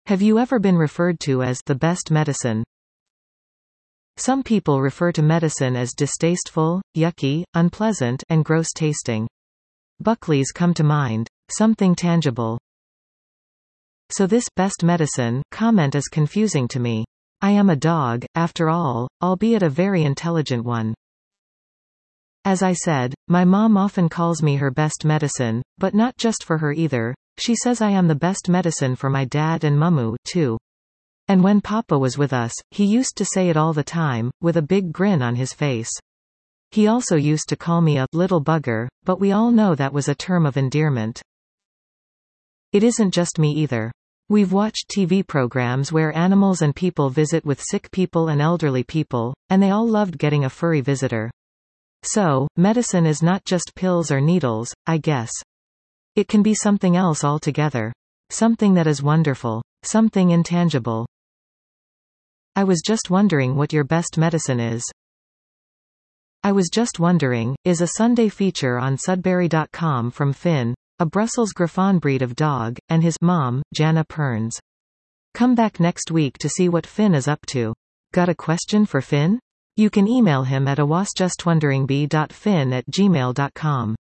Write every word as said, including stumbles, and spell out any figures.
Have you ever been referred to as the best medicine? Some people refer to medicine as distasteful, yucky, unpleasant, and gross tasting. Buckley's come to mind. Something tangible. So this best medicine comment is confusing to me. I am a dog, after all, albeit a very intelligent one. As I said, my mom often calls me her best medicine, but not just for her either. She says I am the best medicine for my dad and Mummu, too. And when Papa was with us, he used to say it all the time, with a big grin on his face. He also used to call me a little bugger, but we all know that was a term of endearment. It isn't just me either. We've watched T V programs where animals and people visit with sick people and elderly people, and they all loved getting a furry visitor. So, medicine is not just pills or needles, I guess. It can be something else altogether. Something that is wonderful. Something intangible. I was just wondering what your best medicine is. I was just wondering, is a Sunday feature on Sudbury dot com from Finn, a Brussels Griffon breed of dog, and his mom, Jana Perns. Come back next week to see what Finn is up to. Got a question for Finn? You can email him at a was just wondering b dot fin at gmail dot com.